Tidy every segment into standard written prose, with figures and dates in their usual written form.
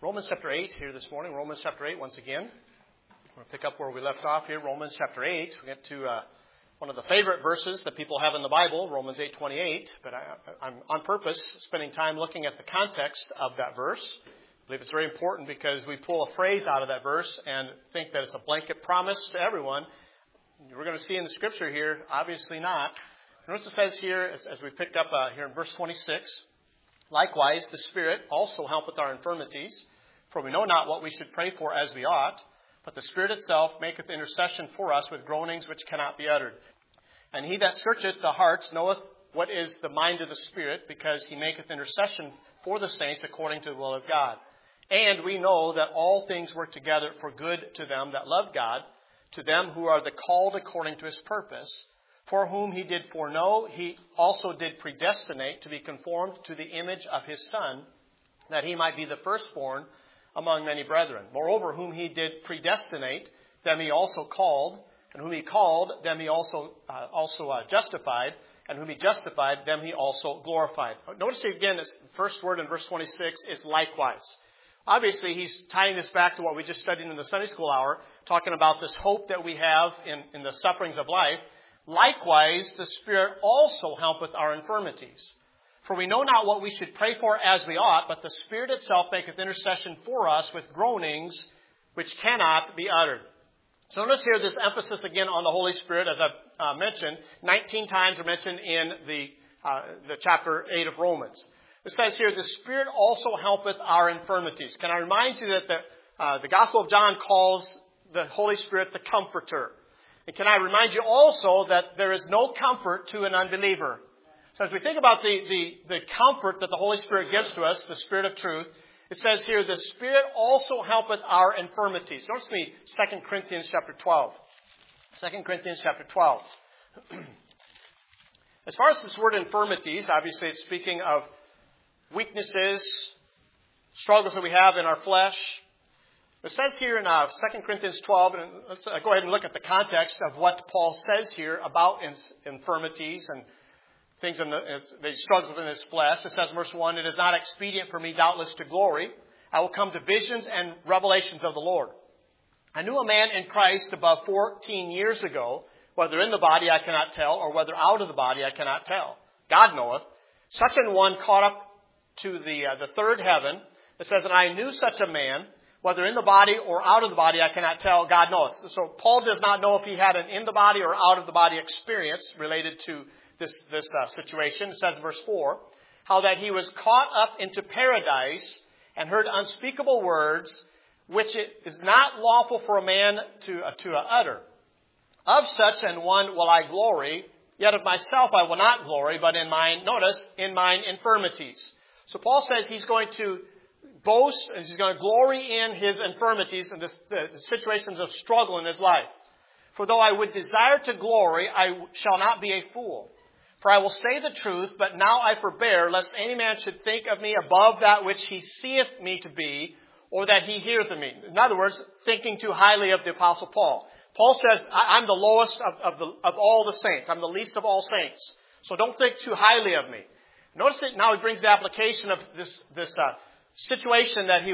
Romans chapter 8 here this morning. Romans chapter 8 once again. We're going to pick up where we left off here. Romans chapter 8. We get to one of the favorite verses that people have in the Bible, Romans 8:28. But I'm on purpose spending time looking at the context of that verse. I believe it's very important because we pull a phrase out of that verse and think that it's a blanket promise to everyone. We're going to see in the scripture here, obviously not. Notice it says here, as we picked up here in verse 26, likewise, the Spirit also helpeth our infirmities, for we know not what we should pray for as we ought, but the Spirit itself maketh intercession for us with groanings which cannot be uttered. And he that searcheth the hearts knoweth what is the mind of the Spirit, because he maketh intercession for the saints according to the will of God. And we know that all things work together for good to them that love God, to them who are the called according to his purpose, for whom he did foreknow, he also did predestinate to be conformed to the image of his Son, that he might be the firstborn among many brethren. Moreover, whom he did predestinate, them he also called, and whom he called, them he also justified, and whom he justified, them he also glorified. Notice here again, this first word in verse 26 is likewise. Obviously, he's tying this back to what we just studied in the Sunday school hour, talking about this hope that we have in the sufferings of life. Likewise, the Spirit also helpeth our infirmities. For we know not what we should pray for as we ought, but the Spirit itself maketh intercession for us with groanings which cannot be uttered. So notice here this emphasis again on the Holy Spirit, as I've mentioned. 19 times are mentioned in the chapter 8 of Romans. It says here, the Spirit also helpeth our infirmities. Can I remind you that the Gospel of John calls the Holy Spirit the Comforter? And can I remind you also that there is no comfort to an unbeliever? So as we think about the comfort that the Holy Spirit gives to us, the Spirit of truth, it says here, the Spirit also helpeth our infirmities. Notice me 2 Corinthians chapter 12. 2 Corinthians chapter 12. As far as this word infirmities, obviously it's speaking of weaknesses, struggles that we have in our flesh. It says here in 2 Corinthians 12, and let's go ahead and look at the context of what Paul says here about infirmities and things that he struggles in his flesh. It says in verse 1, it is not expedient for me doubtless to glory. I will come to visions and revelations of the Lord. I knew a man in Christ above 14 years ago, whether in the body I cannot tell, or whether out of the body I cannot tell. God knoweth. Such an one caught up to the third heaven. It says, and I knew such a man, whether in the body or out of the body, I cannot tell. God knoweth. So Paul does not know if he had an in the body or out of the body experience related to this situation. It says in verse 4, how that he was caught up into paradise and heard unspeakable words, which it is not lawful for a man to utter. Of such an one will I glory, yet of myself I will not glory, but in mine infirmities. So Paul says he's going to boast, and he's going to glory in his infirmities and the situations of struggle in his life. For though I would desire to glory, I shall not be a fool. For I will say the truth, but now I forbear, lest any man should think of me above that which he seeth me to be, or that he heareth of me. In other words, thinking too highly of the Apostle Paul. Paul says, I'm the lowest of all the saints. I'm the least of all saints. So don't think too highly of me. Notice that now he brings the application of this situation that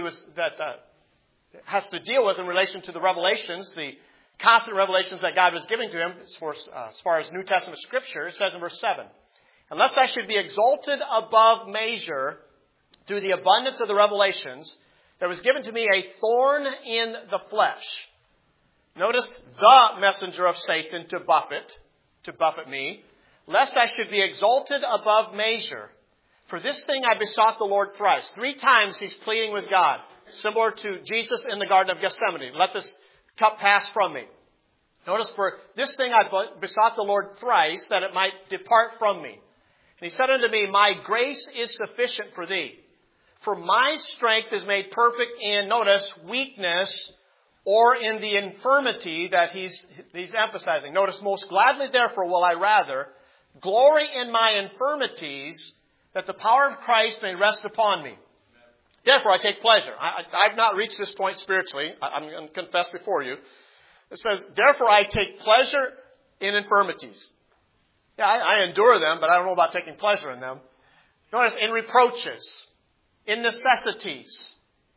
has to deal with in relation to the revelations, the constant revelations that God was giving to him as far as New Testament Scripture. It says in verse 7, unless I should be exalted above measure through the abundance of the revelations, there was given to me a thorn in the flesh. Notice the messenger of Satan to buffet me, lest I should be exalted above measure. For this thing I besought the Lord thrice. 3 times he's pleading with God, similar to Jesus in the Garden of Gethsemane. Let this cup pass from me. Notice, for this thing I besought the Lord thrice, that it might depart from me. And he said unto me, my grace is sufficient for thee. For my strength is made perfect in, notice, weakness, or in the infirmity that he's emphasizing. Notice, most gladly therefore will I rather glory in my infirmities, that the power of Christ may rest upon me. Therefore, I take pleasure. I've not reached this point spiritually. I'm going to confess before you. It says, therefore, I take pleasure in infirmities. Yeah, I endure them, but I don't know about taking pleasure in them. Notice, in reproaches, in necessities,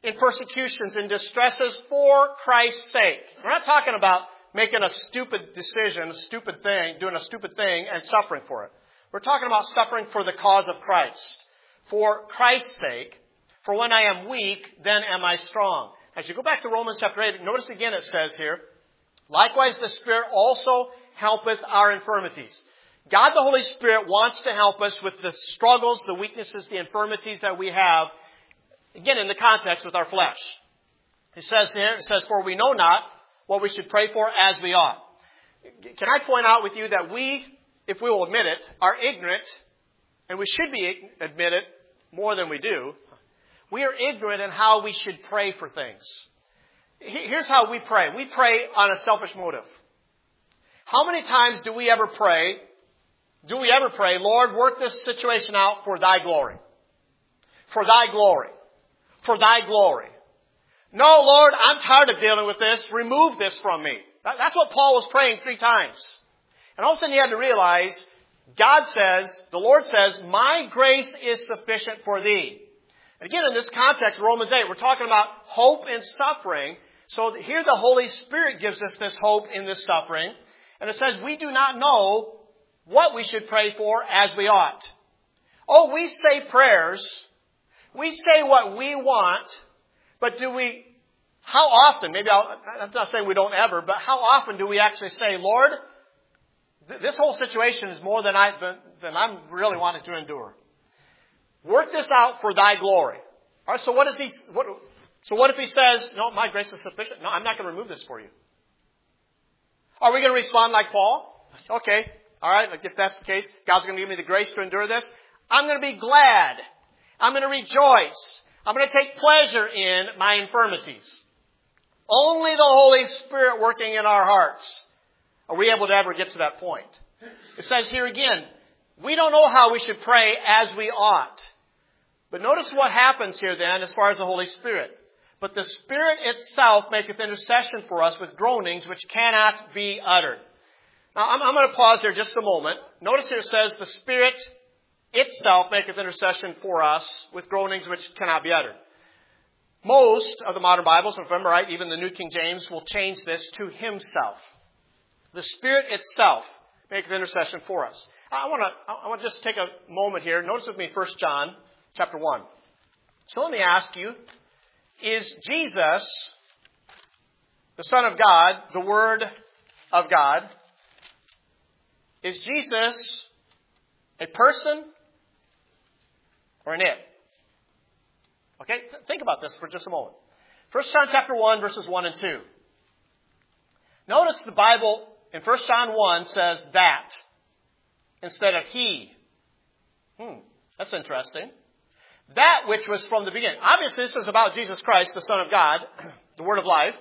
in persecutions, in distresses for Christ's sake. We're not talking about making a stupid decision, a stupid thing, doing a stupid thing and suffering for it. We're talking about suffering for the cause of Christ. For Christ's sake, for when I am weak, then am I strong. As you go back to Romans chapter 8, notice again it says here, likewise the Spirit also helpeth our infirmities. God the Holy Spirit wants to help us with the struggles, the weaknesses, the infirmities that we have, again in the context with our flesh. It says here, for we know not what we should pray for as we ought. Can I point out with you that we, if we will admit it, are ignorant, and we should admit it more than we do. We are ignorant in how we should pray for things. Here's how we pray. We pray on a selfish motive. How many times do we ever pray, Lord, work this situation out for thy glory? For thy glory. For thy glory. No, Lord, I'm tired of dealing with this. Remove this from me. That's what Paul was praying 3 times. And all of a sudden you had to realize, God says, the Lord says, my grace is sufficient for thee. And again, in this context, Romans 8, we're talking about hope in suffering. So here the Holy Spirit gives us this hope in this suffering. And it says, we do not know what we should pray for as we ought. Oh, we say prayers. We say what we want. But how often, I'm not saying we don't ever, but how often do we actually say, Lord, this whole situation is more than I'm really wanting to endure. Work this out for thy glory. All right, so what if he says, no, my grace is sufficient? No, I'm not going to remove this for you. Are we going to respond like Paul? Okay, all right, if that's the case, God's going to give me the grace to endure this. I'm going to be glad. I'm going to rejoice. I'm going to take pleasure in my infirmities. Only the Holy Spirit working in our hearts are we able to ever get to that point. It says here again, we don't know how we should pray as we ought. But notice what happens here then as far as the Holy Spirit. But the Spirit itself maketh intercession for us with groanings which cannot be uttered. Now I'm going to pause here just a moment. Notice here it says the Spirit itself maketh intercession for us with groanings which cannot be uttered. Most of the modern Bibles, if I'm right, even the New King James, will change this to himself. The Spirit itself maketh intercession for us. I want to just take a moment here. Notice with me 1 John chapter 1. So let me ask you, is Jesus, the Son of God, the Word of God, is Jesus a person or an it? Okay, think about this for just a moment. 1 John chapter 1, verses 1 and 2. Notice the Bible in 1 John 1 says that instead of he. That's interesting. That which was from the beginning. Obviously, this is about Jesus Christ, the Son of God, the Word of life.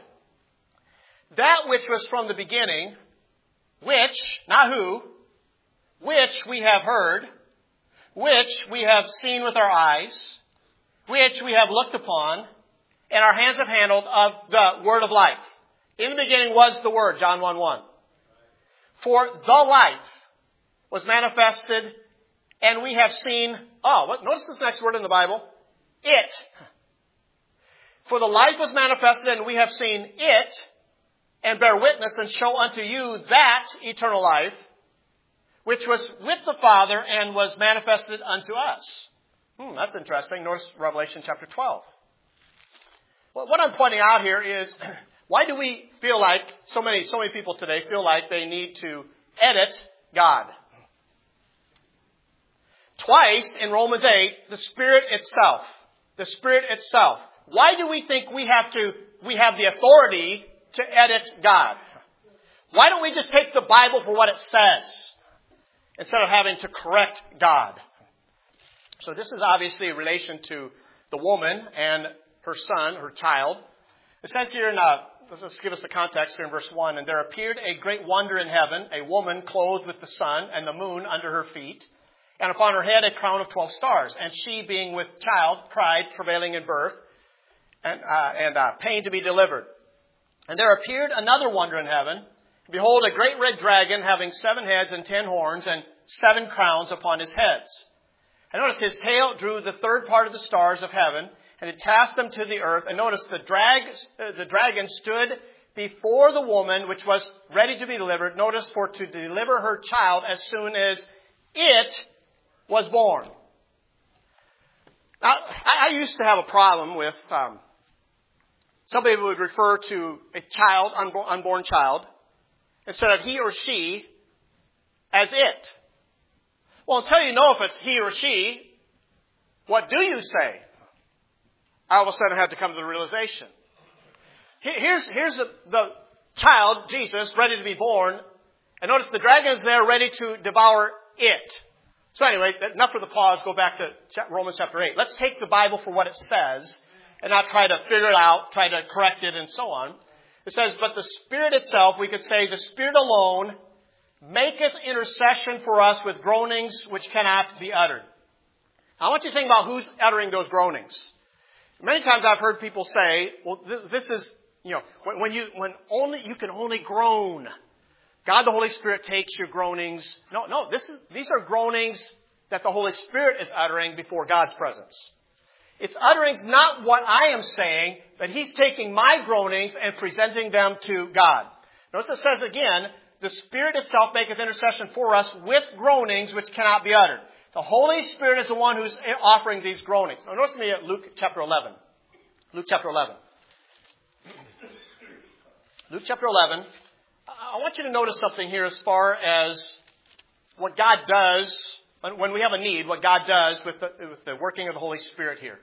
That which was from the beginning, which, not who, which we have heard, which we have seen with our eyes, which we have looked upon, and our hands have handled of the Word of life. In the beginning was the Word, John 1:1. For the life was manifested, and we have seen, notice this next word in the Bible, it. For the life was manifested, and we have seen it, and bear witness and show unto you that eternal life, which was with the Father and was manifested unto us. That's interesting. Notice Revelation chapter 12. Well, what I'm pointing out here is, why do we feel like, so many people today feel like they need to edit God? Twice in Romans 8, the Spirit itself. Why do we think we have the authority to edit God? Why don't we just take the Bible for what it says instead of having to correct God? So this is obviously in relation to the woman and her son, her child. It says here let's just give us the context here in verse 1. And there appeared a great wonder in heaven, a woman clothed with the sun and the moon under her feet, and upon her head a crown of 12 stars. And she, being with child, cried, travailing in birth, and pain to be delivered. And there appeared another wonder in heaven. Behold, a great red dragon having 7 heads and 10 horns and 7 crowns upon his heads. And notice his tail drew the third part of the stars of heaven and it cast them to the earth. And notice the dragon stood before the woman, which was ready to be delivered. Notice, for to deliver her child as soon as it was born. Now, I used to have a problem with, some people would refer to a child, unborn child, instead of he or she, as it. Well, until you know if it's he or she, what do you say? I all of a sudden had to come to the realization. Here's the child, Jesus, ready to be born. And notice the dragon is there ready to devour it. So anyway, enough for the pause. Go back to Romans chapter 8. Let's take the Bible for what it says and not try to figure it out, try to correct it, and so on. It says, but the Spirit itself, we could say the Spirit alone, maketh intercession for us with groanings which cannot be uttered. Now, I want you to think about who's uttering those groanings. Many times I've heard people say, well, this is, when you can only groan. God, the Holy Spirit, takes your groanings. No, these are groanings that the Holy Spirit is uttering before God's presence. It's utterings not what I am saying, but He's taking my groanings and presenting them to God. Notice it says again, the Spirit itself maketh intercession for us with groanings which cannot be uttered. The Holy Spirit is the one who's offering these groanings. Now notice me at Luke chapter 11. Luke chapter 11. Luke chapter 11. I want you to notice something here as far as what God does, when we have a need, what God does with the working of the Holy Spirit here.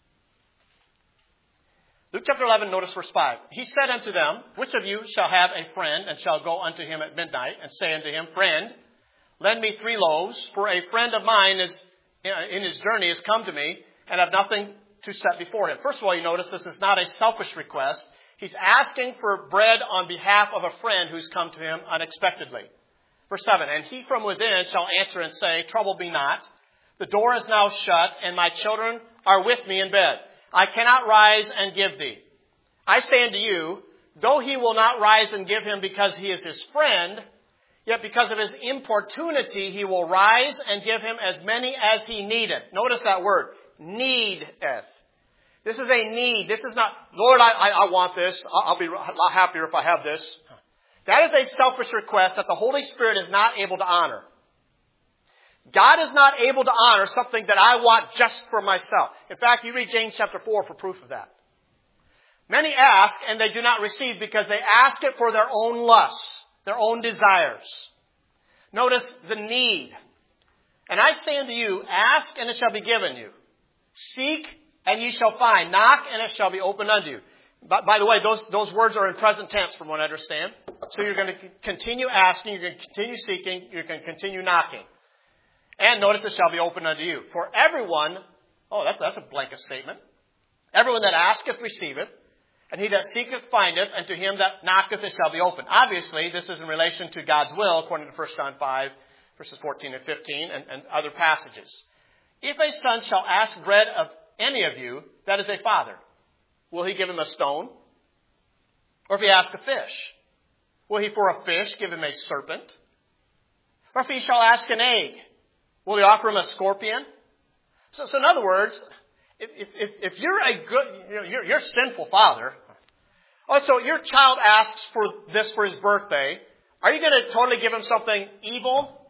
Luke chapter 11, notice verse 5. He said unto them, which of you shall have a friend, and shall go unto him at midnight, and say unto him, Friend, lend me 3 loaves, for a friend of mine is in his journey is come to me, and have nothing to set before him. First of all, you notice this is not a selfish request. He's asking for bread on behalf of a friend who's come to him unexpectedly. Verse 7, and he from within shall answer and say, Trouble me not. The door is now shut, and my children are with me in bed. I cannot rise and give thee. I say unto you, though he will not rise and give him because he is his friend, yet because of his importunity he will rise and give him as many as he needeth. Notice that word, needeth. This is a need. This is not, Lord, I want this. I'll be a lot happier if I have this. That is a selfish request that the Holy Spirit is not able to honor. God is not able to honor something that I want just for myself. In fact, you read James chapter 4 for proof of that. Many ask and they do not receive because they ask it for their own lusts, their own desires. Notice the need. And I say unto you, ask and it shall be given you. Seek and ye shall find. Knock and it shall be opened unto you. By the way, those words are in present tense from what I understand. So you're going to continue asking, you're going to continue seeking, you're going to continue knocking. And notice it shall be opened unto you. For everyone, that's a blanket statement. Everyone that asketh receiveth, and he that seeketh findeth, and to him that knocketh it shall be opened. Obviously, this is in relation to God's will, according to 1 John 5, verses 14 and 15, and other passages. If a son shall ask bread of any of you, that is a father, will he give him a stone? Or if he ask a fish, will he for a fish give him a serpent? Or if he shall ask an egg, will he offer him a scorpion? So in other words, if you're a good, you're a sinful father, so your child asks for this for his birthday, are you going to totally give him something evil?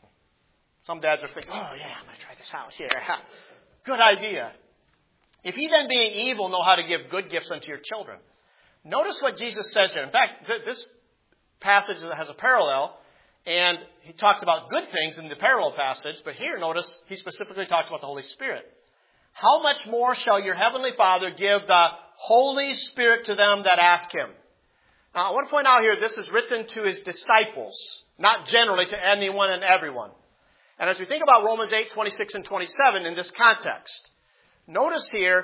Some dads are thinking, I'm going to try this house here. Good idea. If he then being evil know how to give good gifts unto your children. Notice what Jesus says here. In fact, this passage has a parallel. And he talks about good things in the parallel passage, but here, notice, he specifically talks about the Holy Spirit. How much more shall your heavenly Father give the Holy Spirit to them that ask him? Now, I want to point out here, this is written to his disciples, not generally to anyone and everyone. And as we think about Romans 8, 26 and 27 in this context, notice here,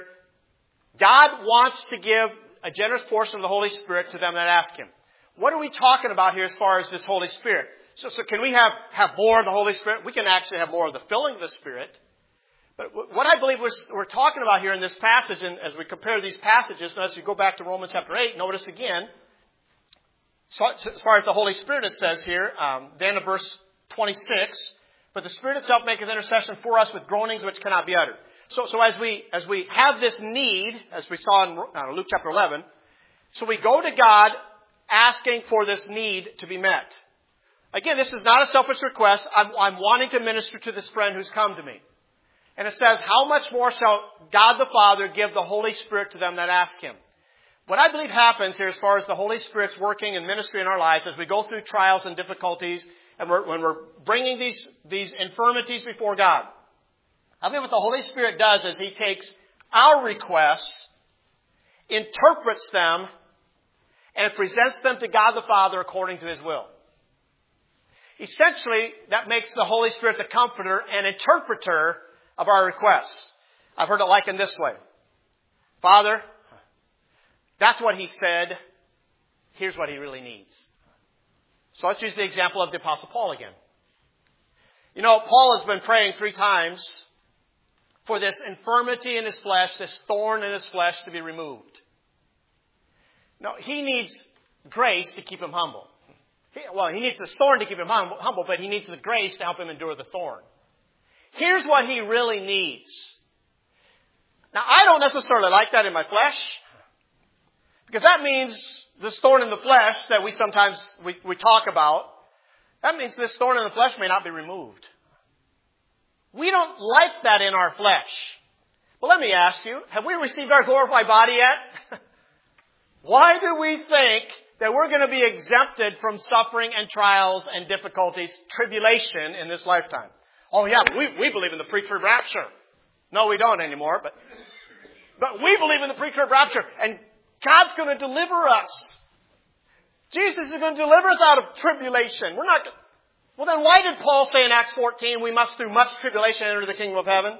God wants to give a generous portion of the Holy Spirit to them that ask him. What are we talking about here as far as this Holy Spirit? So can we have more of the Holy Spirit? We can actually have more of the filling of the Spirit. But what I believe we're talking about here in this passage, and as we compare these passages, and as you go back to Romans chapter 8, notice again, so as far as the Holy Spirit, it says here, then in verse 26, but the Spirit itself maketh intercession for us with groanings which cannot be uttered. So as we have this need, as we saw in Luke chapter 11, so we go to God asking for this need to be met. Again, this is not a selfish request. I'm wanting to minister to this friend who's come to me. And it says, how much more shall God the Father give the Holy Spirit to them that ask Him? What I believe happens here as far as the Holy Spirit's working and ministry in our lives as we go through trials and difficulties and when we're bringing these infirmities before God. I believe what the Holy Spirit does is He takes our requests, interprets them, and presents them to God the Father according to His will. Essentially, that makes the Holy Spirit the comforter and interpreter of our requests. I've heard it likened this way. Father, that's what He said. Here's what He really needs. So let's use the example of the Apostle Paul again. You know, Paul has been praying 3 times for this infirmity in his flesh, this thorn in his flesh to be removed. No, he needs grace to keep him humble. He needs the thorn to keep him humble, but he needs the grace to help him endure the thorn. Here's what he really needs. Now, I don't necessarily like that in my flesh, because that means this thorn in the flesh that we sometimes we talk about, that means this thorn in the flesh may not be removed. We don't like that in our flesh. But let me ask you, have we received our glorified body yet? Why do we think that we're going to be exempted from suffering and trials and difficulties, tribulation in this lifetime? Oh yeah, we believe in the pre-trib rapture. No, we don't anymore, but we believe in the pre-trib rapture, and God's going to deliver us. Jesus is going to deliver us out of tribulation. Well, then why did Paul say in Acts 14, we must through much tribulation enter the kingdom of heaven?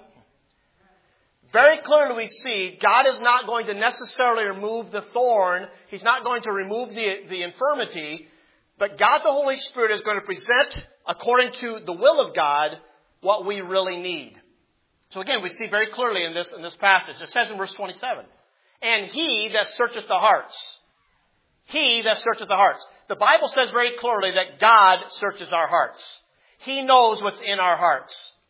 Very clearly we see God is not going to necessarily remove the thorn. He's not going to remove the infirmity. But God the Holy Spirit is going to present, according to the will of God, what we really need. So again, we see very clearly in this passage. It says in verse 27, and He that searcheth the hearts. He that searcheth the hearts. The Bible says very clearly that God searches our hearts. He knows what's in our hearts.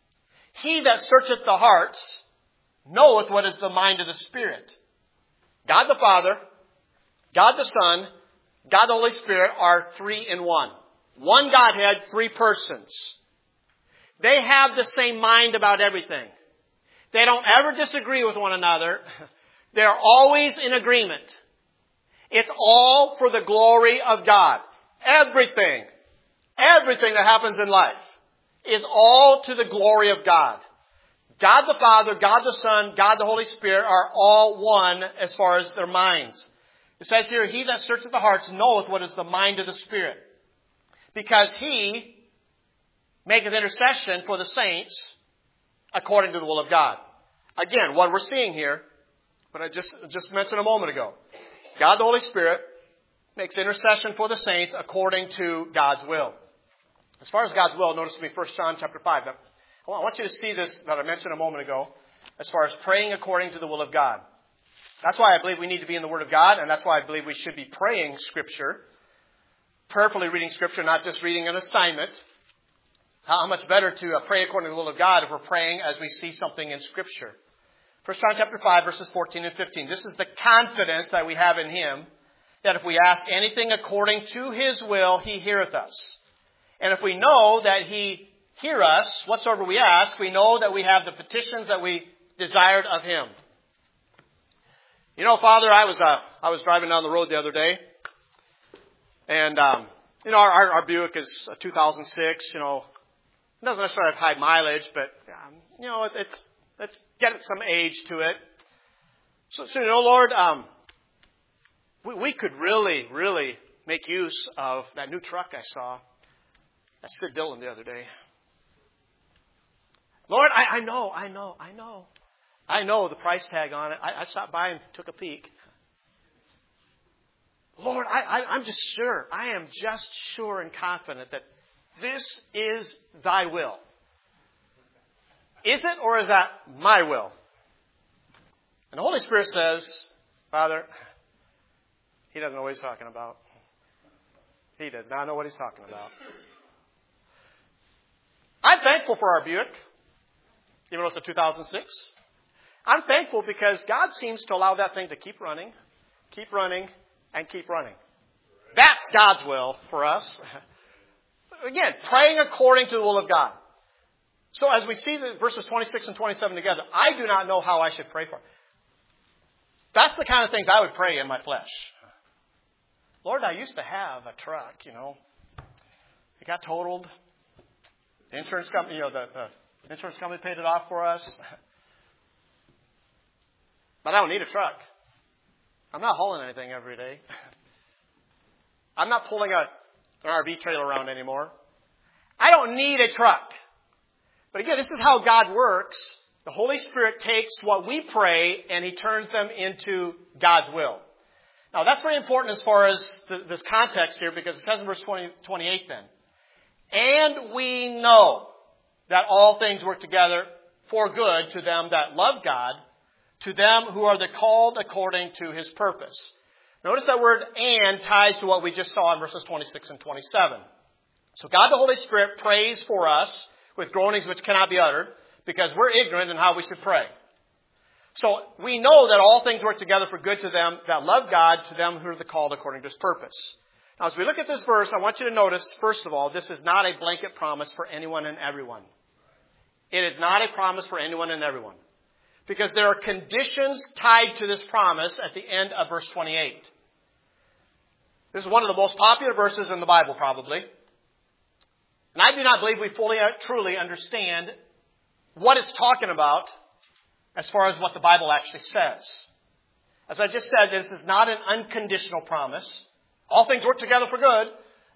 He that searcheth the hearts knoweth what is the mind of the Spirit. God the Father, God the Son, God the Holy Spirit are 3 in 1. One Godhead, 3 persons. They have the same mind about everything. They don't ever disagree with one another. They're always in agreement. It's all for the glory of God. Everything that happens in life is all to the glory of God. God the Father, God the Son, God the Holy Spirit are all one as far as their minds. It says here, He that searcheth the hearts knoweth what is the mind of the Spirit. Because He maketh intercession for the saints according to the will of God. Again, what we're seeing here, what I just mentioned a moment ago. God the Holy Spirit makes intercession for the saints according to God's will. As far as God's will, notice with me 1 John chapter 5. I want you to see this that I mentioned a moment ago as far as praying according to the will of God. That's why I believe we need to be in the Word of God, and that's why I believe we should be praying Scripture, prayerfully reading Scripture, not just reading an assignment. How much better to pray according to the will of God if we're praying as we see something in Scripture. 1 John chapter 5, verses 14 and 15. This is the confidence that we have in Him, that if we ask anything according to His will, He heareth us. And if we know that He hear us, whatsoever we ask, we know that we have the petitions that we desired of Him. You know, Father, I was driving down the road the other day, and our Buick is a 2006. It doesn't necessarily have high mileage, but let's get some age to it. So Lord, we could really, really make use of that new truck I saw at Sid Dillon the other day. Lord, I know the price tag on it. I stopped by and took a peek. Lord, I'm just sure. I am just sure and confident that this is Thy will. Is it, or is that my will? And the Holy Spirit says, Father, He doesn't know what He's talking about. He does not know what He's talking about. I'm thankful for our Buick, even though it's a 2006. I'm thankful because God seems to allow that thing to keep running, and keep running. That's God's will for us. Again, praying according to the will of God. So as we see the verses 26 and 27 together, I do not know how I should pray for. That's the kind of things I would pray in my flesh. Lord, I used to have a truck, It got totaled. The insurance company, the insurance company paid it off for us. But I don't need a truck. I'm not hauling anything every day. I'm not pulling an RV trailer around anymore. I don't need a truck. But again, this is how God works. The Holy Spirit takes what we pray and He turns them into God's will. Now, that's very important as far as this context here, because it says in verse 28 then, and we know that all things work together for good to them that love God, to them who are the called according to His purpose. Notice that word and ties to what we just saw in verses 26 and 27. So God the Holy Spirit prays for us with groanings which cannot be uttered, because we're ignorant in how we should pray. So we know that all things work together for good to them that love God, to them who are the called according to His purpose. Now, as we look at this verse, I want you to notice, first of all, this is not a blanket promise for anyone and everyone. It is not a promise for anyone and everyone. Because there are conditions tied to this promise at the end of verse 28. This is one of the most popular verses in the Bible, probably. And I do not believe we fully, truly understand what it's talking about as far as what the Bible actually says. As I just said, this is not an unconditional promise. All things work together for good.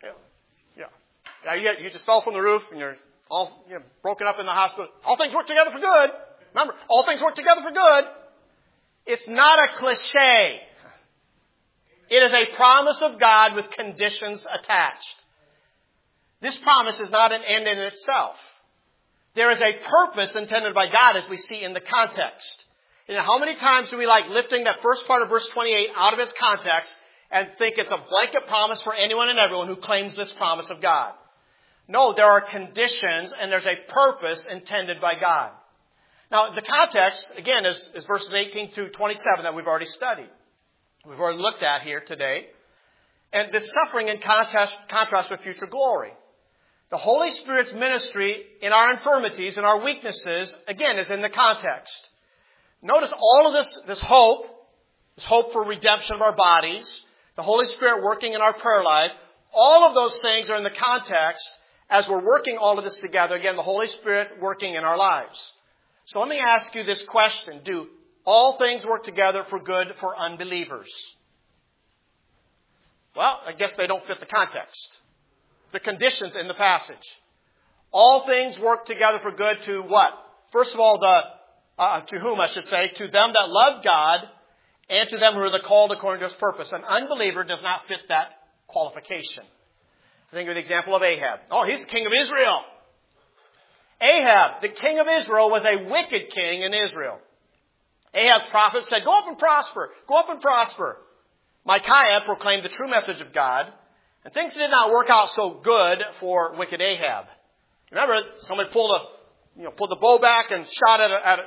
You just fell from the roof and you're all broken up in the hospital. All things work together for good. Remember, all things work together for good. It's not a cliche. It is a promise of God with conditions attached. This promise is not an end in itself. There is a purpose intended by God, as we see in the context. How many times do we like lifting that first part of verse 28 out of its context and think it's a blanket promise for anyone and everyone who claims this promise of God? No, there are conditions and there's a purpose intended by God. Now, the context, again, is verses 18 through 27 that we've already studied. We've already looked at here today. And this suffering in contrast with future glory. The Holy Spirit's ministry in our infirmities and our weaknesses, again, is in the context. Notice all of this hope for redemption of our bodies, the Holy Spirit working in our prayer life, all of those things are in the context as we're working all of this together. Again, the Holy Spirit working in our lives. So let me ask you this question. Do all things work together for good for unbelievers? Well, I guess they don't fit the context. The conditions in the passage. All things work together for good to what? First of all, to whom I should say, to them that love God and to them who are the called according to His purpose. An unbeliever does not fit that qualification. Think of the example of Ahab. Oh, he's the king of Israel. Ahab, the king of Israel, was a wicked king in Israel. Ahab's prophet said, go up and prosper. Go up and prosper. Micaiah proclaimed the true message of God. And things did not work out so good for wicked Ahab. Remember, somebody pulled the bow back and shot at I'm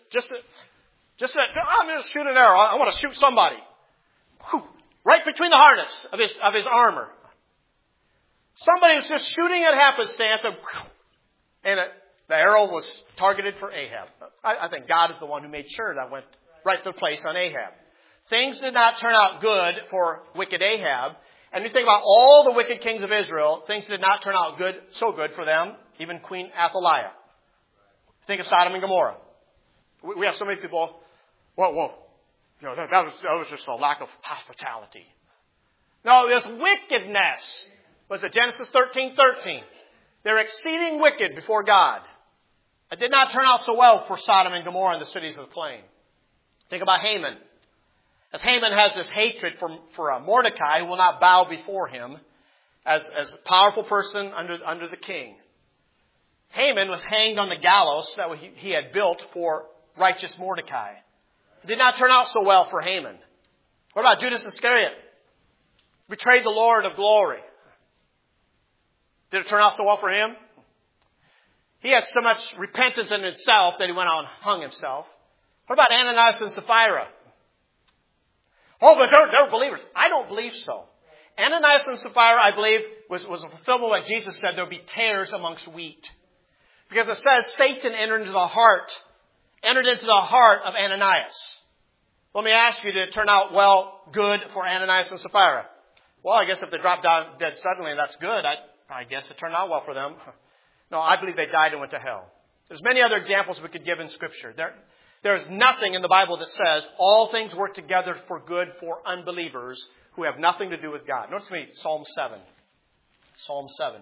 going to shoot an arrow. I want to shoot somebody. Right between the harness of his armor. Somebody was just shooting at happenstance and the arrow was targeted for Ahab. I think God is the one who made sure that went right to the place on Ahab. Things did not turn out good for wicked Ahab. And you think about all the wicked kings of Israel, things did not turn out so good for them, even Queen Athaliah. Think of Sodom and Gomorrah. We have so many people, that was just a lack of hospitality. No, there's wickedness. Was it Genesis 13:13? They're exceeding wicked before God. It did not turn out so well for Sodom and Gomorrah and the cities of the plain. Think about Haman. As Haman has this hatred for Mordecai, who will not bow before him as a powerful person under the king. Haman was hanged on the gallows that he had built for righteous Mordecai. It did not turn out so well for Haman. What about Judas Iscariot? Betrayed the Lord of glory. Did it turn out so well for him? He had so much repentance in himself that he went out and hung himself. What about Ananias and Sapphira? Oh, but they're believers. I don't believe so. Ananias and Sapphira, I believe, was a fulfillment of what Jesus said. There would be tares amongst wheat. Because it says Satan entered into the heart of Ananias. Let me ask you, did it turn out good for Ananias and Sapphira? Well, I guess if they dropped down dead suddenly, that's good. I guess it turned out well for them. No, I believe they died and went to hell. There's many other examples we could give in Scripture. There is nothing in the Bible that says all things work together for good for unbelievers who have nothing to do with God. Notice me, Psalm 7. Psalm 7.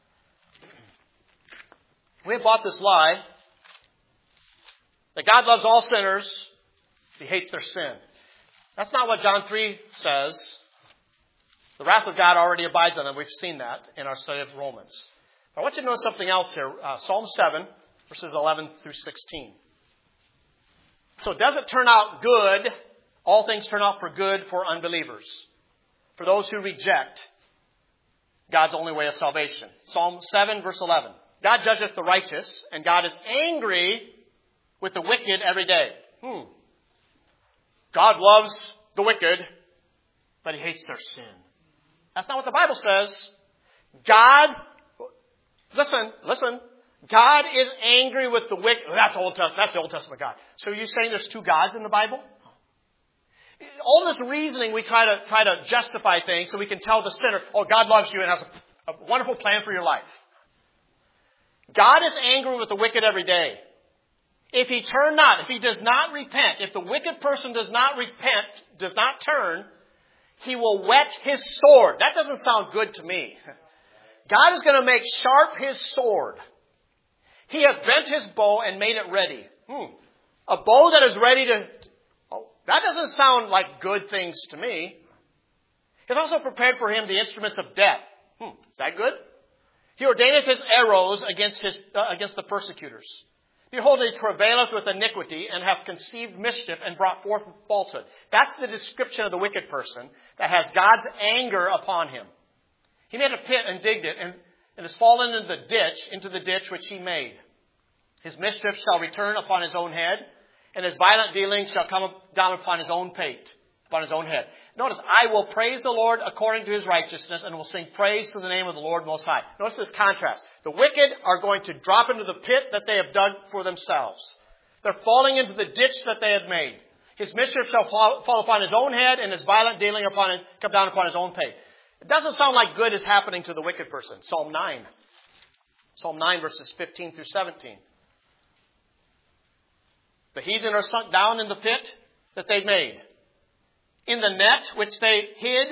We have bought this lie that God loves all sinners. He hates their sin. That's not what John 3 says. The wrath of God already abides on them. We've seen that in our study of Romans. I want you to notice something else here. Psalm 7, verses 11 through 16. So does it turn out good? All things turn out for good for unbelievers. For those who reject God's only way of salvation. Psalm 7, verse 11. God judgeth the righteous, and God is angry with the wicked every day. God loves the wicked, but He hates their sin. That's not what the Bible says. Listen. God is angry with the wicked. That's the Old Testament God. So are you saying there's two gods in the Bible? All this reasoning, we try to justify things so we can tell the sinner, oh, God loves you and has a wonderful plan for your life. God is angry with the wicked every day. If he does not repent, if the wicked person does not repent, does not turn, he will whet his sword. That doesn't sound good to me. God is going to make sharp his sword. He has bent his bow and made it ready. A bow that is ready to... that doesn't sound like good things to me. He's also prepared for him the instruments of death. Is that good? He ordaineth his arrows against the persecutors. Behold, he travaileth with iniquity and hath conceived mischief and brought forth falsehood. That's the description of the wicked person that has God's anger upon him. He made a pit and digged it and has fallen into the ditch which he made. His mischief shall return upon his own head, and his violent dealings shall come down upon his own pate, upon his own head. Notice, I will praise the Lord according to his righteousness, and will sing praise to the name of the Lord Most High. Notice this contrast. The wicked are going to drop into the pit that they have dug for themselves. They're falling into the ditch that they had made. His mischief shall fall upon his own head, and his violent dealing come down upon his own pate. It doesn't sound like good is happening to the wicked person. Psalm 9. Psalm 9, verses 15 through 17. The heathen are sunk down in the pit that they made. In the net which they hid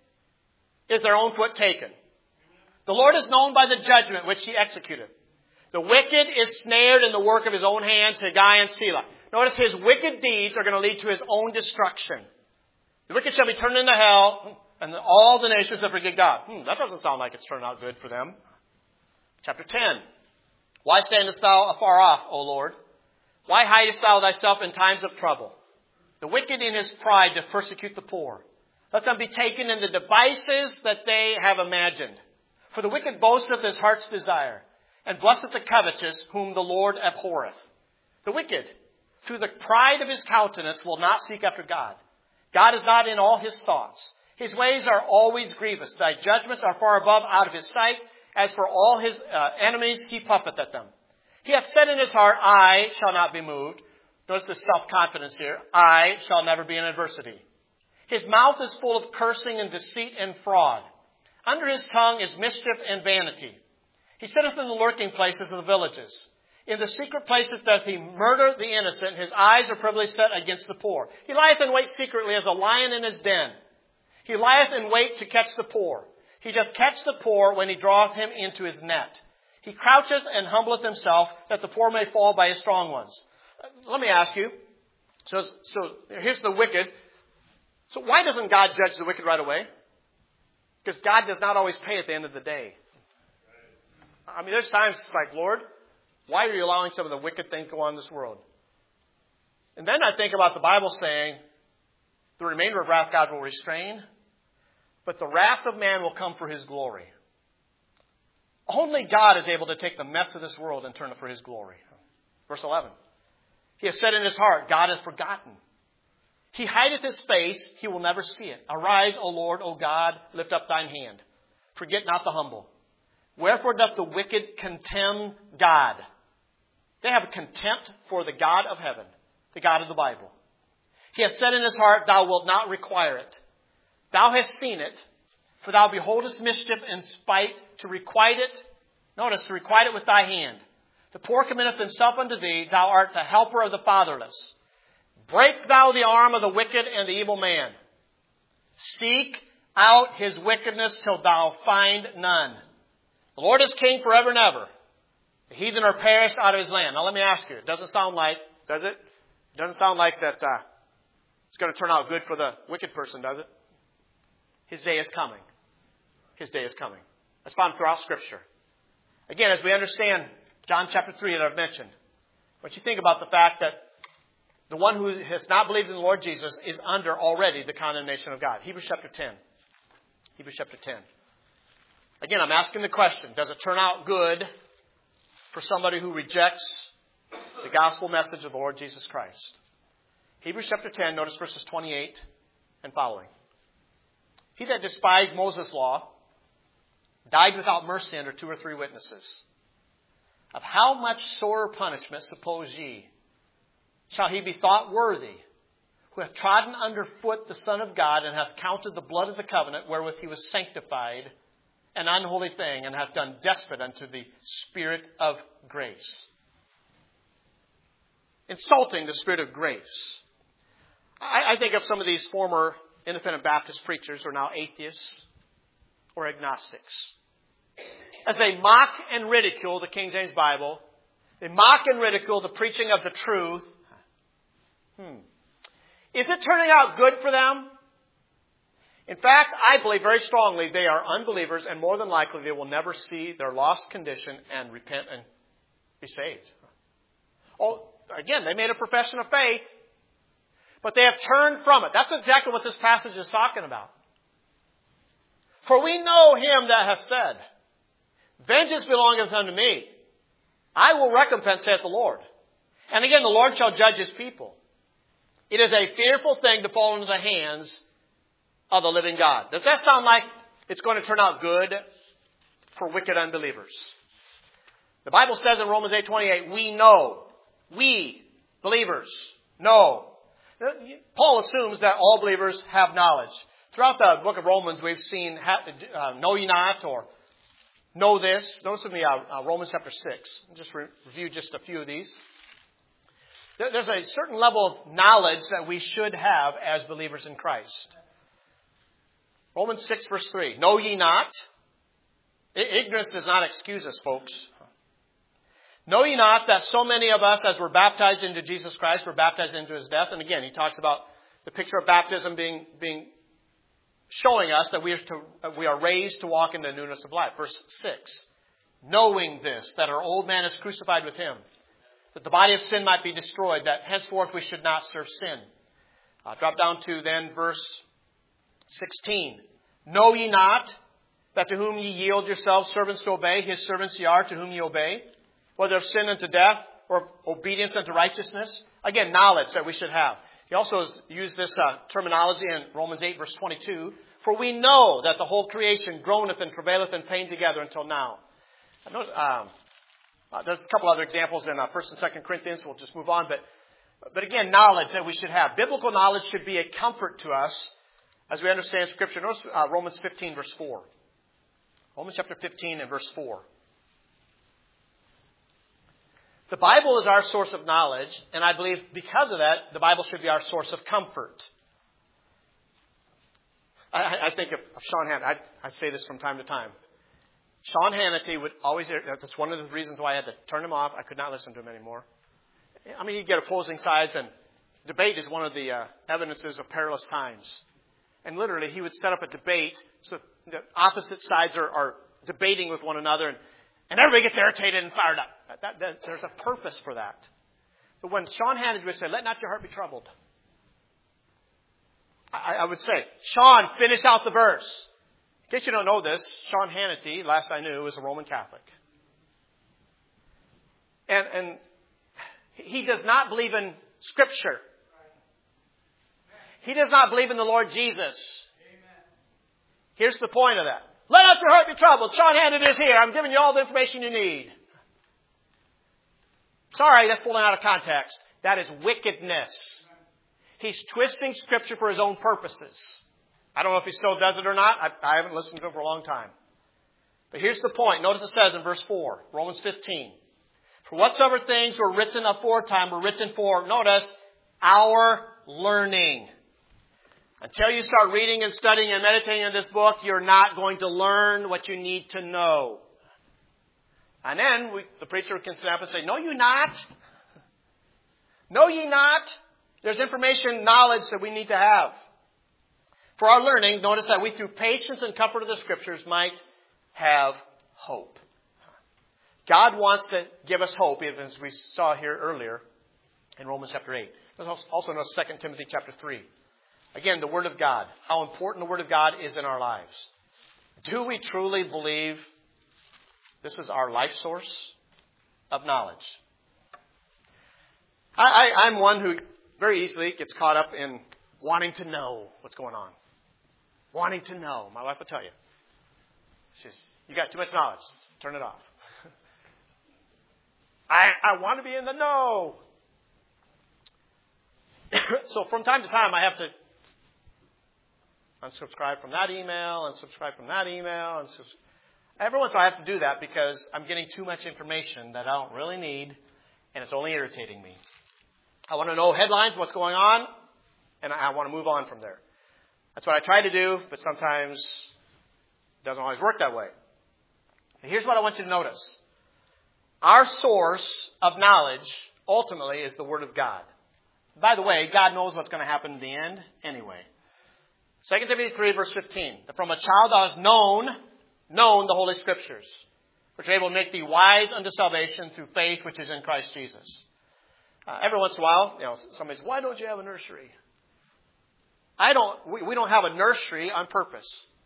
is their own foot taken. The Lord is known by the judgment which he executeth. The wicked is snared in the work of his own hands, Haggai and Selah. Notice his wicked deeds are going to lead to his own destruction. The wicked shall be turned into hell, and all the nations shall forget God. That doesn't sound like it's turned out good for them. Chapter 10. Why standest thou afar off, O Lord? Why hidest thou thyself in times of trouble? The wicked in his pride doth persecute the poor. Let them be taken in the devices that they have imagined. For the wicked boasteth his heart's desire, and blesseth the covetous whom the Lord abhorreth. The wicked, through the pride of his countenance, will not seek after God. God is not in all his thoughts. His ways are always grievous. Thy judgments are far above out of his sight. As for all his enemies, he puffeth at them. He hath said in his heart, I shall not be moved. Notice the self-confidence here. I shall never be in adversity. His mouth is full of cursing and deceit and fraud. Under his tongue is mischief and vanity. He sitteth in the lurking places of the villages. In the secret places doth he murder the innocent. His eyes are privily set against the poor. He lieth in wait secretly as a lion in his den. He lieth in wait to catch the poor. He doth catch the poor when he draweth him into his net. He croucheth and humbleth himself, that the poor may fall by his strong ones. Let me ask you. So here's the wicked. So why doesn't God judge the wicked right away? Because God does not always pay at the end of the day. I mean, there's times it's like, Lord, why are you allowing some of the wicked things to go on in this world? And then I think about the Bible saying, the remainder of wrath God will restrain, but the wrath of man will come for his glory. Only God is able to take the mess of this world and turn it for his glory. Verse 11. He has said in his heart, God hath forgotten. He hideth his face, he will never see it. Arise, O Lord, O God, lift up thine hand. Forget not the humble. Wherefore doth the wicked contemn God? They have a contempt for the God of heaven, the God of the Bible. He has said in his heart, thou wilt not require it. Thou hast seen it, for thou beholdest mischief and spite, to requite it. Notice, to requite it with thy hand. The poor committeth himself unto thee, thou art the helper of the fatherless. Break thou the arm of the wicked and the evil man. Seek out his wickedness till thou find none. The Lord is king forever and ever. The heathen are perished out of his land. Now let me ask you, it doesn't sound like, does it? It doesn't sound like that it's going to turn out good for the wicked person, does it? His day is coming. His day is coming. That's found throughout Scripture. Again, as we understand John chapter 3 that I've mentioned, what you think about the fact that the one who has not believed in the Lord Jesus is under already the condemnation of God. Hebrews chapter 10. Hebrews chapter 10. Again, I'm asking the question, does it turn out good for somebody who rejects the gospel message of the Lord Jesus Christ? Hebrews chapter 10, notice verses 28 and following. He that despised Moses' law died without mercy under 2 or 3 witnesses. Of how much sorer punishment, suppose ye, shall he be thought worthy, who hath trodden under foot the Son of God, and hath counted the blood of the covenant wherewith he was sanctified an unholy thing, and hath done despot unto the Spirit of grace. Insulting the Spirit of grace. I think of some of these former independent Baptist preachers who are now atheists or agnostics. As they mock and ridicule the King James Bible, they mock and ridicule the preaching of the truth. Is it turning out good for them? In fact, I believe very strongly they are unbelievers, and more than likely they will never see their lost condition and repent and be saved. Oh, again, they made a profession of faith, but they have turned from it. That's exactly what this passage is talking about. For we know him that hath said, vengeance belongeth unto me. I will recompense, saith the Lord. And again, the Lord shall judge his people. It is a fearful thing to fall into the hands of the living God. Does that sound like it's going to turn out good for wicked unbelievers? The Bible says in Romans 8:28, we believers know. Paul assumes that all believers have knowledge. Throughout the book of Romans, we've seen know ye not, or know this. Notice with me Romans chapter 6. I'll just review just a few of these. There's a certain level of knowledge that we should have as believers in Christ. Romans 6 verse 3. Know ye not? Ignorance does not excuse us, folks. Know ye not that so many of us, as were baptized into Jesus Christ, were baptized into his death? And again, he talks about the picture of baptism being showing us that we are raised to walk in the newness of life. Verse 6. Knowing this, that our old man is crucified with him, that the body of sin might be destroyed, that henceforth we should not serve sin. Drop down to then verse 16. Know ye not that to whom ye yield yourselves servants to obey, his servants ye are to whom ye obey, whether of sin unto death or of obedience unto righteousness? Again, knowledge that we should have. He also has used this terminology in Romans 8 verse 22. For we know that the whole creation groaneth and travaileth in pain together until now. There's a couple other examples in 1 and 2 Corinthians. We'll just move on. But again, knowledge that we should have. Biblical knowledge should be a comfort to us as we understand Scripture. Notice Romans 15 verse 4. Romans chapter 15 and verse 4. The Bible is our source of knowledge, and I believe because of that, the Bible should be our source of comfort. I think of Sean Hannity. I say this from time to time. Sean Hannity would always, that's one of the reasons why I had to turn him off. I could not listen to him anymore. I mean, you get opposing sides, and debate is one of the evidences of perilous times. And literally, he would set up a debate, so the opposite sides are debating with one another, and everybody gets irritated and fired up. There's a purpose for that. But when Sean Hannity would say, let not your heart be troubled, I would say, Sean, finish out the verse. In case you don't know this, Sean Hannity, last I knew, was a Roman Catholic. And He does not believe in Scripture. He does not believe in the Lord Jesus. Here's the point of that. Let not your heart be troubled. Sean Handed is here. I'm giving you all the information you need. Sorry, that's pulling out of context. That is wickedness. He's twisting Scripture for his own purposes. I don't know if he still does it or not. I haven't listened to him for a long time. But here's the point. Notice it says in verse 4, Romans 15. For whatsoever things were written aforetime were written for, notice, our learning. Until you start reading and studying and meditating on this book, you're not going to learn what you need to know. And then the preacher can stand up and say, no, you not. No, ye not. There's information, knowledge that we need to have. For our learning, notice that we through patience and comfort of the Scriptures might have hope. God wants to give us hope, as we saw here earlier in Romans chapter 8. There's also in 2 Timothy chapter 3. Again, the Word of God. How important the Word of God is in our lives. Do we truly believe this is our life source of knowledge? I'm one who very easily gets caught up in wanting to know what's going on. Wanting to know. My wife will tell you. She says, you got too much knowledge. Turn it off. I want to be in the know. So from time to time, I have to unsubscribe from that email, unsubscribe from that email. And every once in a while I have to do that because I'm getting too much information that I don't really need, and it's only irritating me. I want to know headlines, what's going on, and I want to move on from there. That's what I try to do, but sometimes it doesn't always work that way. And here's what I want you to notice. Our source of knowledge, ultimately, is the Word of God. By the way, God knows what's going to happen in the end anyway. 2 Timothy 3, verse 15. That from a child thou hast known the Holy Scriptures, which are able to make thee wise unto salvation through faith which is in Christ Jesus. Every once in a while, somebody says, why don't you have a nursery? We don't have a nursery on purpose.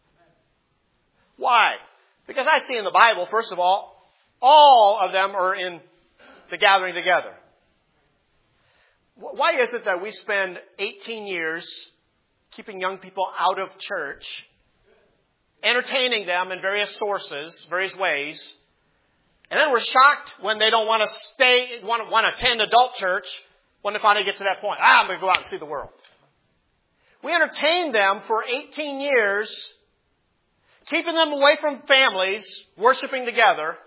Why? Because I see in the Bible, first of all of them are in the gathering together. Why is it that we spend 18 years keeping young people out of church, entertaining them in various sources, various ways, and then we're shocked when they don't want to attend adult church when they finally get to that point. I'm going to go out and see the world. We entertained them for 18 years, keeping them away from families, worshiping together.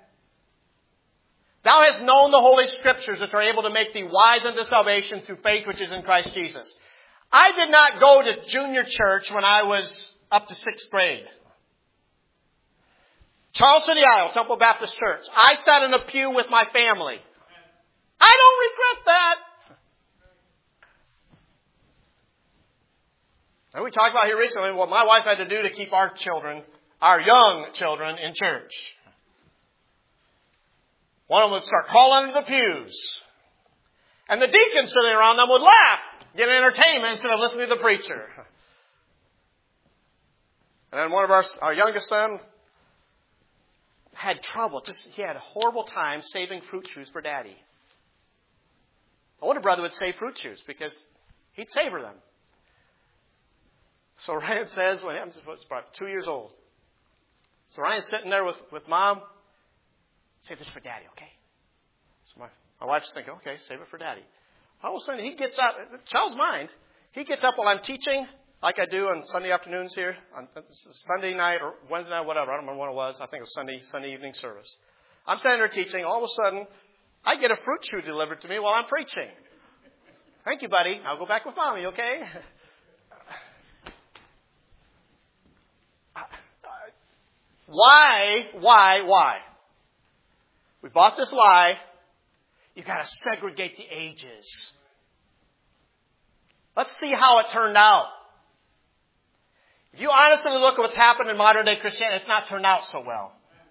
Thou hast known the Holy Scriptures, which are able to make thee wise unto salvation through faith which is in Christ Jesus. I did not go to junior church when I was up to 6th grade. Charles City Isle, Temple Baptist Church. I sat in a pew with my family. I don't regret that. And we talked about here recently what my wife had to do to keep our young children, in church. One of them would start crawling into the pews. And the deacons sitting around them would laugh, get entertainment instead of listening to the preacher. And then one of our youngest son had trouble. He had a horrible time saving fruit chews for Daddy. The older brother would save fruit chews because he'd savor them. So Ryan says, when he was probably 2 years old. So Ryan's sitting there with Mom. Save this for Daddy, okay? So my wife's thinking, okay, save it for Daddy. All of a sudden, he gets up. Child's mind. He gets up while I'm teaching, like I do on Sunday afternoons here, on Sunday night or Wednesday night, whatever. I don't remember when it was. I think it was Sunday evening service. I'm standing there teaching. All of a sudden, I get a fruit chew delivered to me while I'm preaching. Thank you, buddy. I'll go back with Mommy, okay? Why? We bought this lie. You've got to segregate the ages. Let's see how it turned out. If you honestly look at what's happened in modern day Christianity, it's not turned out so well.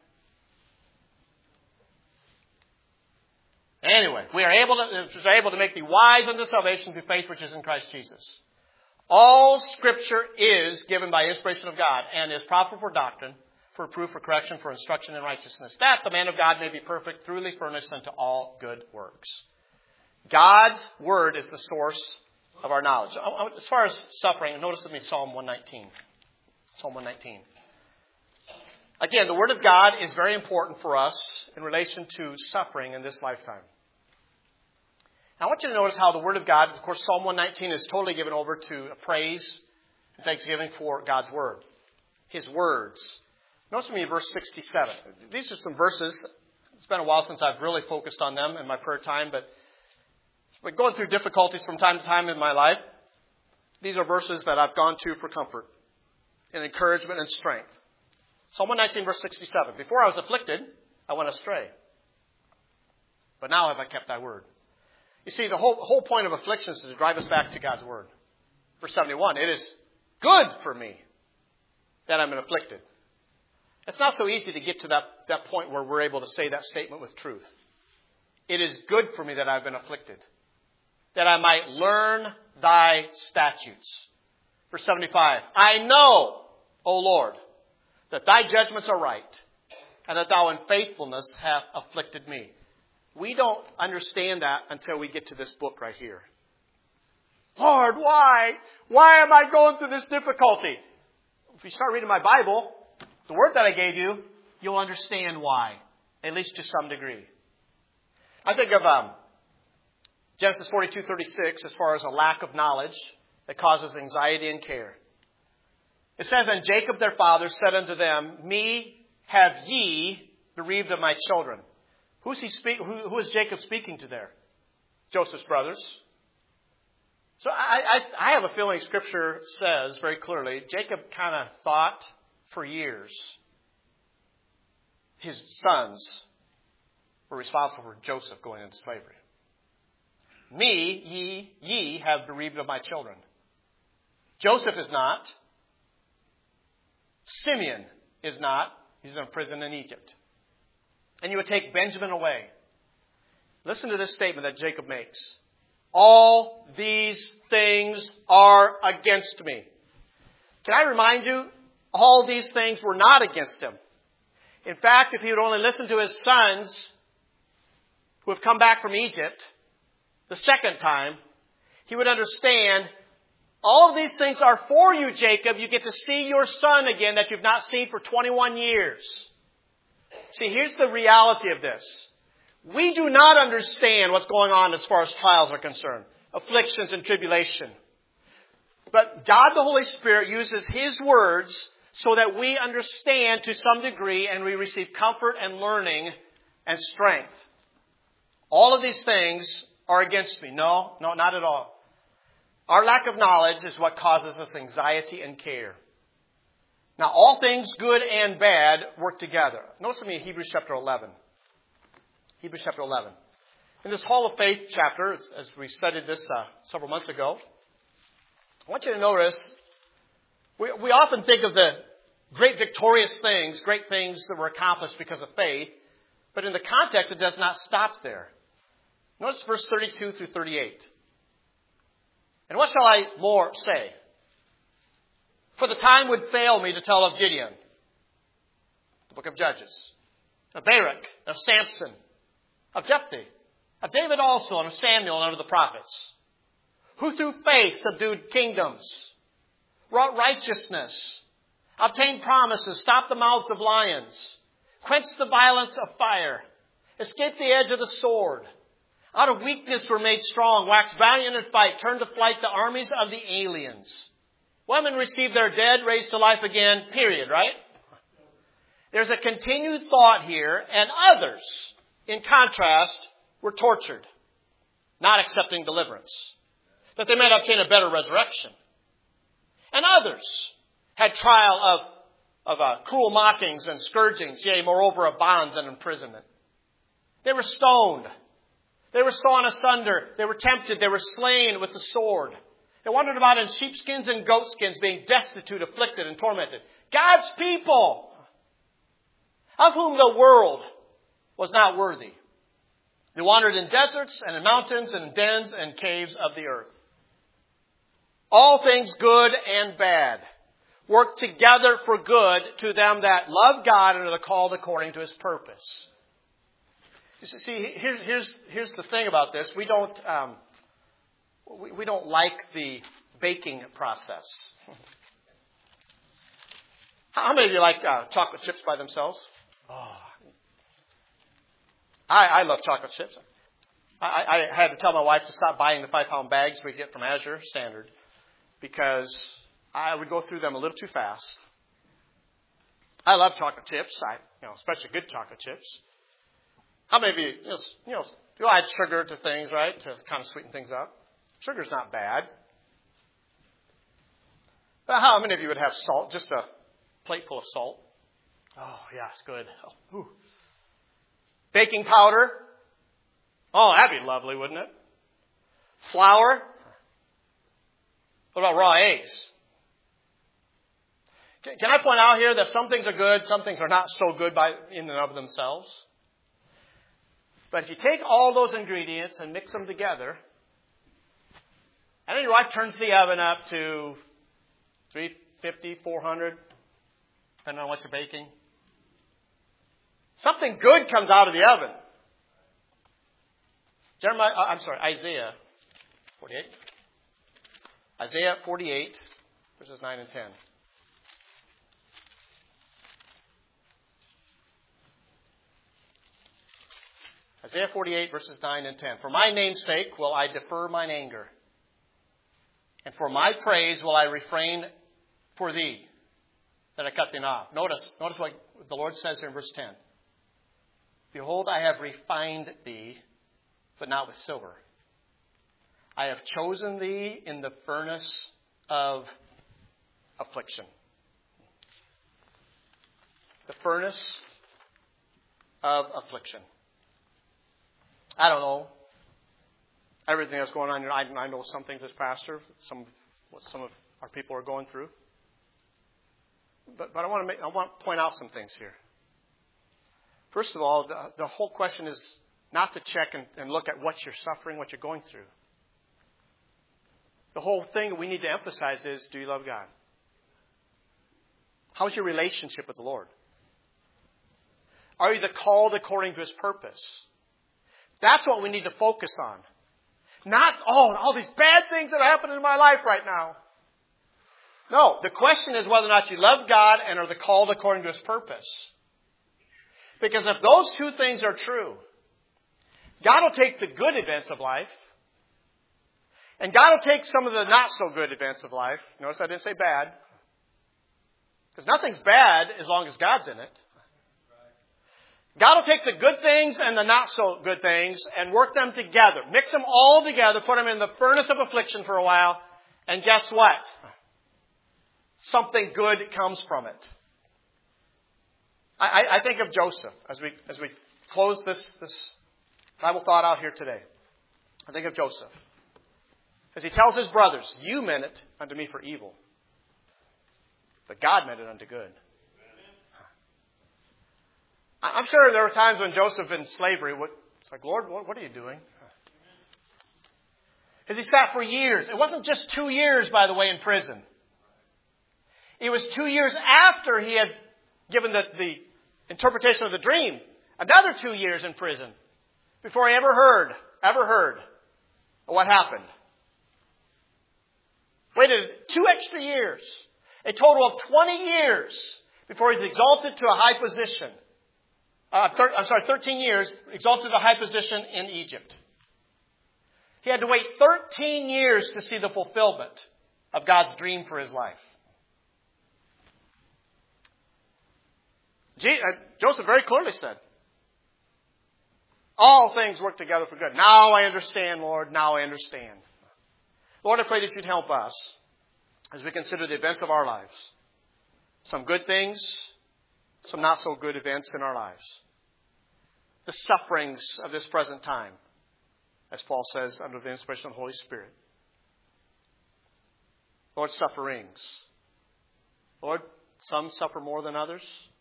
Anyway, we are able to make thee wise unto salvation through faith which is in Christ Jesus. All Scripture is given by inspiration of God and is profitable for doctrine, for proof, for correction, for instruction in righteousness, that the man of God may be perfect, thoroughly furnished unto all good works. God's Word is the source of our knowledge. As far as suffering, notice with me Psalm 119. Psalm 119. Again, the Word of God is very important for us in relation to suffering in this lifetime. I want you to notice how the Word of God, of course, Psalm 119 is totally given over to praise and thanksgiving for God's Word. His words. Notice with me verse 67. These are some verses. It's been a while since I've really focused on them in my prayer time, but going through difficulties from time to time in my life, these are verses that I've gone to for comfort and encouragement and strength. Psalm 119, verse 67. Before I was afflicted, I went astray. But now have I kept thy word. You see, the whole point of affliction is to drive us back to God's word. Verse 71, it is good for me that I'm afflicted. It's not so easy to get to that point where we're able to say that statement with truth. It is good for me that I've been afflicted, that I might learn thy statutes. Verse 75, I know, O Lord, that thy judgments are right, and that thou in faithfulness hast afflicted me. We don't understand that until we get to this book right here. Lord, why? Why am I going through this difficulty? If you start reading my Bible, the word that I gave you, you'll understand why, at least to some degree. I think of Genesis 42:36 as far as a lack of knowledge that causes anxiety and care. It says, and Jacob their father said unto them, me have ye bereaved of my children. Who is Jacob speaking to there? Joseph's brothers. So I have a feeling Scripture says very clearly, Jacob kind of thought for years his sons were responsible for Joseph going into slavery. Me, ye have bereaved of my children. Joseph is not. Simeon is not. He's in prison in Egypt. And you would take Benjamin away. Listen to this statement that Jacob makes. All these things are against me. Can I remind you, all these things were not against him. In fact, if he would only listen to his sons who have come back from Egypt the second time, he would understand all of these things are for you, Jacob. You get to see your son again that you've not seen for 21 years. See, here's the reality of this. We do not understand what's going on as far as trials are concerned, afflictions and tribulation. But God the Holy Spirit uses His words so that we understand to some degree and we receive comfort and learning and strength. All of these things are against me. No, not at all. Our lack of knowledge is what causes us anxiety and care. Now, all things good and bad work together. Notice with me Hebrews chapter 11. Hebrews chapter 11. In this Hall of Faith chapter, as we studied this several months ago, I want you to notice, we often think of the great victorious things, great things that were accomplished because of faith, but in the context, it does not stop there. Notice verse 32 through 38. And what shall I more say? For the time would fail me to tell of Gideon, the book of Judges, of Barak, of Samson, of Jephthah, of David also, and of Samuel and of the prophets, who through faith subdued kingdoms, wrought righteousness, obtained promises, stopped the mouths of lions, quenched the violence of fire, escaped the edge of the sword, out of weakness were made strong, waxed valiant in fight, turned to flight the armies of the aliens. Women received their dead, raised to life again, period, right? There's a continued thought here, and others, in contrast, were tortured, not accepting deliverance, that they might obtain a better resurrection. And others had trial of cruel mockings and scourgings, yea, moreover, of bonds and imprisonment. They were stoned. They were sawn asunder. They were tempted. They were slain with the sword. They wandered about in sheepskins and goatskins, being destitute, afflicted, and tormented. God's people, of whom the world was not worthy. They wandered in deserts and in mountains and in dens and caves of the earth. All things good and bad work together for good to them that love God and are called according to His purpose. See, here's the thing about this. We don't like the baking process. How many of you like chocolate chips by themselves? Oh, I love chocolate chips. I had to tell my wife to stop buying the 5-pound bags we get from Azure Standard because I would go through them a little too fast. I love chocolate chips, especially good chocolate chips. How many of you, you add sugar to things, right, to kind of sweeten things up? Sugar's not bad. But how many of you would have salt, just a plate full of salt? Oh, yeah, it's good. Oh, ooh. Baking powder? Oh, that'd be lovely, wouldn't it? Flour? What about raw eggs? Can I point out here that some things are good, some things are not so good in and of themselves? But if you take all those ingredients and mix them together, and then your wife turns the oven up to 350, 400, depending on what you're baking, something good comes out of the oven. Isaiah 48. Isaiah 48, verses 9 and 10. Isaiah 48, verses 9 and 10. For my name's sake will I defer mine anger, and for my praise will I refrain for thee, that I cut thee not. Notice what the Lord says here in verse 10. Behold, I have refined thee, but not with silver. I have chosen thee in the furnace of affliction. The furnace of affliction. I don't know everything that's going on here. I know some things as pastor, what some of our people are going through. But I want to point out some things here. First of all, the whole question is not to check and look at what you're suffering, what you're going through. The whole thing that we need to emphasize is, do you love God? How's your relationship with the Lord? Are you called according to His purpose? That's what we need to focus on. Not, all these bad things that are happening in my life right now. No, the question is whether or not you love God and are called according to His purpose. Because if those two things are true, God will take the good events of life, and God will take some of the not so good events of life. Notice I didn't say bad. Because nothing's bad as long as God's in it. God will take the good things and the not so good things and work them together. Mix them all together, put them in the furnace of affliction for a while, and guess what? Something good comes from it. I think of Joseph as we close this Bible thought out here today. I think of Joseph. As he tells his brothers, you meant it unto me for evil, but God meant it unto good. I'm sure there were times when Joseph in slavery, it's like, Lord, what are you doing? As he sat for years. It wasn't just 2 years, by the way, in prison. It was 2 years after he had given the interpretation of the dream. Another 2 years in prison before he ever heard of what happened. Waited 2 extra years. A total of 20 years before he's exalted to a high position. 13 years, exalted to a high position in Egypt. He had to wait 13 years to see the fulfillment of God's dream for his life. Joseph very clearly said, all things work together for good. Now I understand, Lord. Now I understand. Lord, I pray that you'd help us as we consider the events of our lives. Some good things, some not so good events in our lives. The sufferings of this present time, as Paul says, under the inspiration of the Holy Spirit. Lord, sufferings. Lord, some suffer more than others.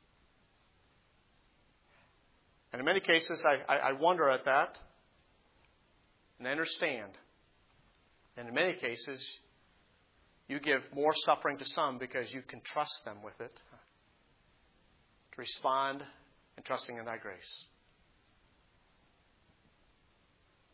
And in many cases, I wonder at that and I understand. And in many cases, you give more suffering to some because you can trust them with it. To respond in trusting in thy grace.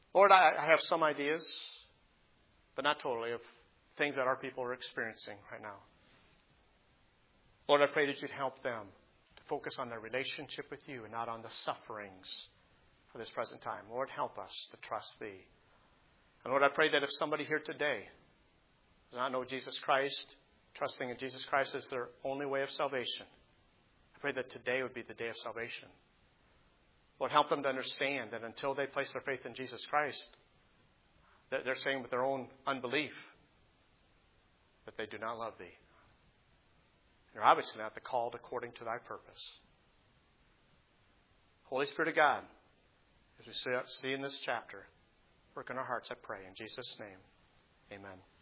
Lord, I have some ideas, but not totally, of things that our people are experiencing right now. Lord, I pray that you'd help them to focus on their relationship with you and not on the sufferings for this present time. Lord, help us to trust thee. And Lord, I pray that if somebody here today does not know Jesus Christ, trusting in Jesus Christ as their only way of salvation, I pray that today would be the day of salvation. Lord, help them to understand that until they place their faith in Jesus Christ, that they're saying with their own unbelief that they do not love thee. You're obviously not the called according to thy purpose. Holy Spirit of God, as we see in this chapter, work in our hearts, I pray. In Jesus' name, amen.